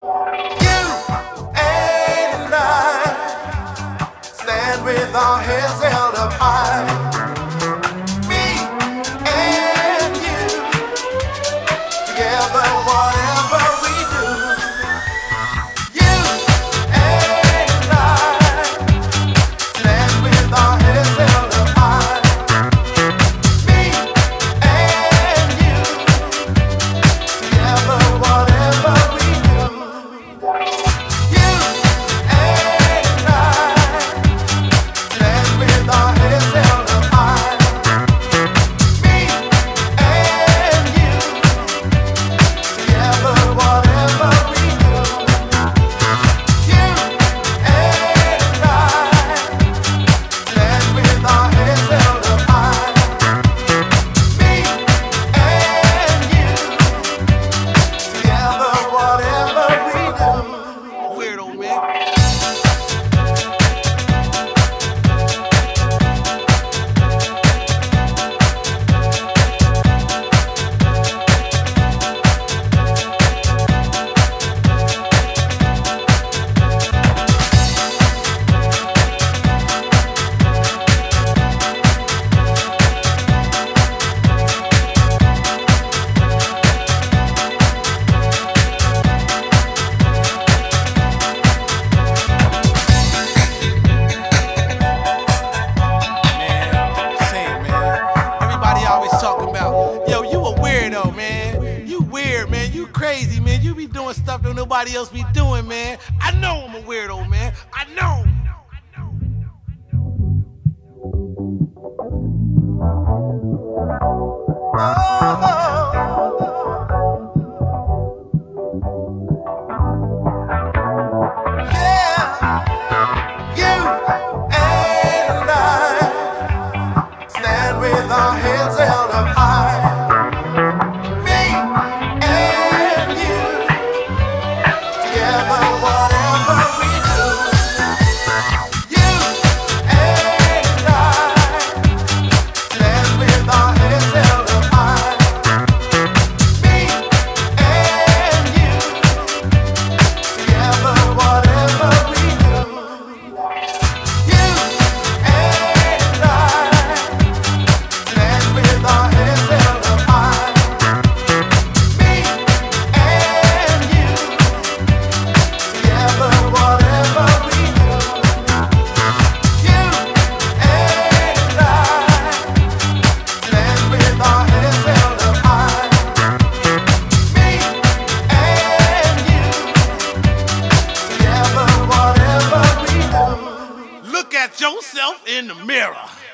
You and I stand with our heads held up high. Me and you, together whatever we do. You and I stand with our heads held up high. Me and you, together whatever we do. You and I stand with our heads held up high. Me and you, together whatever we do. You and I stand with our heads held up high. Me and you, together whatever we do. Weirdo, man. Everybody always talking about, yo, you a weirdo, man. You weird, man. You crazy, man. You be doing stuff that nobody else be doing, man. I know I'm a weirdo, man. I know. Yeah, you and I stand with our heads held up high. Me and you, together whatever we do. You and I stand with our heads held up high. Me and you, together whatever we do. You and I stand with our heads held up high. Me and you, together whatever we do. You and I stand with our heads held up high. Me and you, together whatever we do. Look at yourself in the mirror.